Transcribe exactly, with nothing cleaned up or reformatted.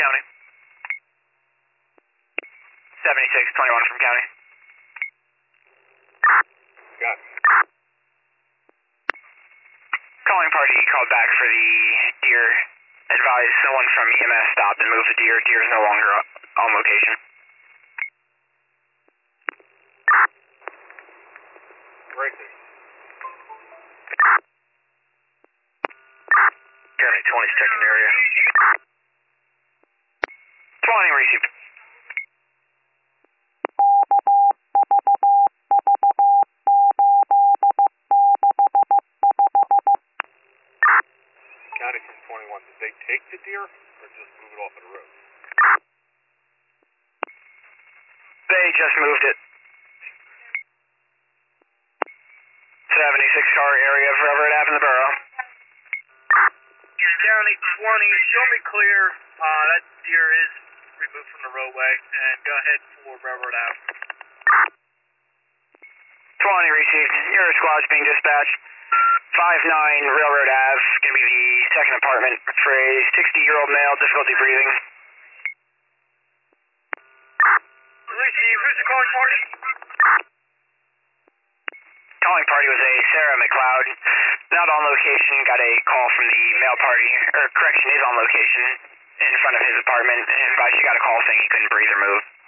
County. seventy-six twenty-one from County. Got it. Calling party called back for the deer. Advised someone from E M S stopped and moved the deer. Deer is no longer on location. Breaking. County twenty second area. twenty received. County from twenty-one, did they take the deer or just move it off of the road? They just moved it. seventy-six car area of Railroad Ave in the borough. County twenty, show me clear. Uh, that deer is removed from the roadway, and go ahead for Railroad Ave. twenty received. Your squad's being dispatched. five nine Railroad Ave, going to be the second apartment for a sixty-year-old male, difficulty breathing. Receive, who's the calling party? Calling party was a Sarah McLeod, not on location, got a call from the male party, or correction, is on location in front of his apartment, and advised she got a call saying he couldn't breathe or move.